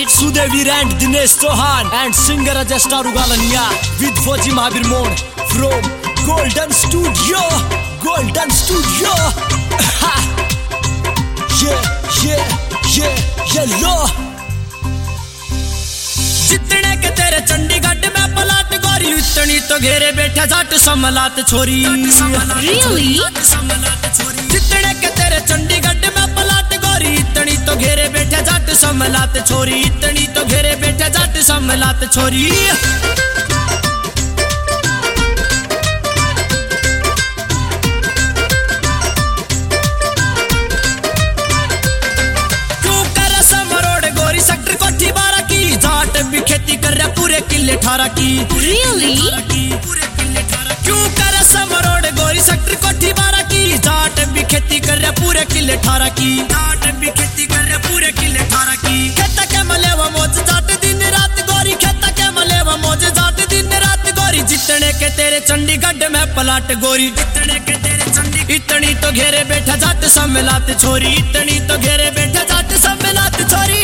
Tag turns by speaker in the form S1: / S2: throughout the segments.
S1: it.
S2: Sudevir and Dinesh Chauhan and singer Ajay Starugalania with Fauji Mahabir Mon from Golden Studio. Golden Studio. Yeah, लो जितने के तेरे चंडीगढ़ में पलाट गोरी इतनी तो घेरे बैठा जाट समलात छोरी.
S1: Really?
S2: जितने के तेरे चंडीगढ़ में पलाट गोरी इतनी तो घेरे बैठा जाट समलात छोरी. इतनी तो घेरे बैठा जाट समलात छोरी. खेती कर रहा पूरे किले 18 की.
S1: Really?
S2: क्यों कर समरोड गोरी सेक्टर कोठी 12 की. जाट भी खेती कर रहा पूरे किले 18 की. जाट भी खेती कर रहा पूरे किले 18 की. खेता के मले वो मौज जाट दिन रात गोरी. खेता के मले वो मौज जाट दिन रात गोरी. जितने के तेरे चंडीगढ़ में पलाट गोरी. जितने के तेरे चंडीगढ़ इतनी तो घेरे बैठा जाट सम्मेलात छोरी. इतनी तो घेरे बैठा जाट सम्मेलात छोरी.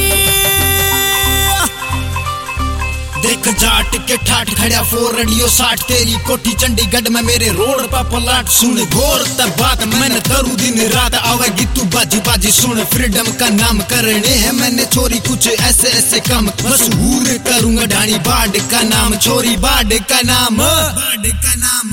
S3: देख जाट के ठाठ खड़ा 4 रेडियो 60 तेरी कोठी चंडीगढ़ में मेरे रोड पर पलाट. सुन घोर तब बात मैंने करूँ दिन रात आवेगी तू बाजी बाजी. सुन फ्रीडम का नाम करने है मैंने छोरी कुछ ऐसे ऐसे कम. मशहूर करूंगा ढाणी बाड का नाम छोरी. बाड का नाम बाड का नाम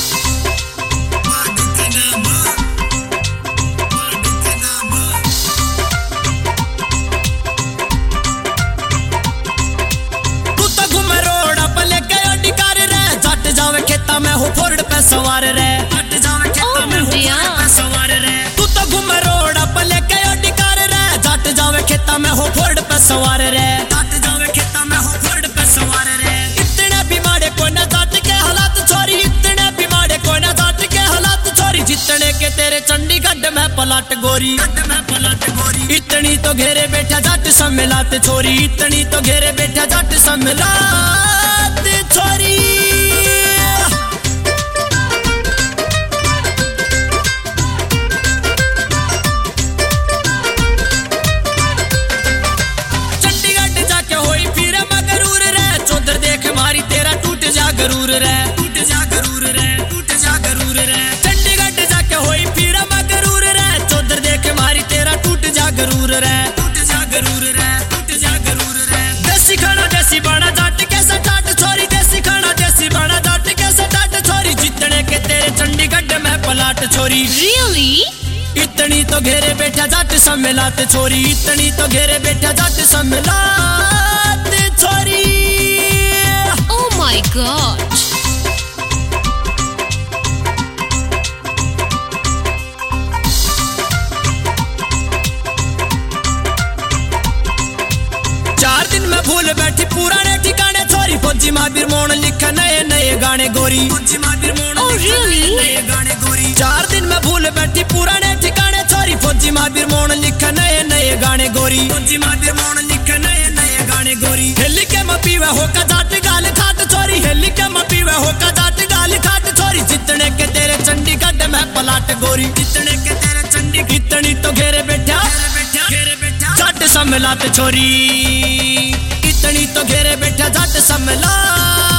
S2: फोर्ड पे सवार रे. हट जावे खेता में हो फोर्ड पे सवार रे. तू तो घूम रोड पे लेके अधिकार रे. जट जावे खेता में हो फोर्ड पे सवार रे. जट जावे खेता में हो फोर्ड पे सवार रे. इतने भी माड़े को ना जाट के हालात छोरी. इतने भी माड़े को ना जाट के हालात छोरी. जितने के तेरे चंडीगढ़ में पलाट गोरी. इतनी तो घेरे बैठा जाट सम्मेलात छोरी. इतनी तो घेरे बैठा जाट सम्मेलात छोरी. गरूर रे टूट जा गरूर रे टूट जा गरूर रे. चंडीगढ़ जाके होई फिर मगरूर रे. चौधर देख मारी तेरा टूट जा गरूर रे. टूट जा गरूर रे टूट जा गरूर रे. देसी खाना देसी बना जाट के सटाट छोरी. देसी खाना देसी बना जाट के सटाट छोरी. जितने के तेरे चंडीगढ़ में पलाट छोरी.
S1: Really?
S2: इतनी तो घेरे बैठा जाट सम्मेलात छोरी. इतनी तो घेरे बैठा जाट सम्मेलात छोरी.
S1: Oh my God. चार दिन में भूल बैठी पुराने ठिकाने छोरी. फौजी महावीर मोन लिखा नए नए गाने गोरी. फौजी महावीर मोन नए गाने गोरी. 4 दिन में भूल बैठी पुराने ठिकाने छोरी. फौजी महावीर मोन लिखा नए नए गाने गोरी. फौजी महावीर मोन लिखा नए नए गाने गोरी. हेली के मपीवे होका जाट गाल खाट छोरी. हेली के मपीवे होका जाट गाल खाट छोरी. जितने के तेरे चंडीगढ़ में पलाट गोरी. जितने के तेरे चंडीगढ़ इतनी तो घेरे बैठा जाट सम्मेलात छोरी. इतनी तो घेरे बैठा जाट सम्मेलात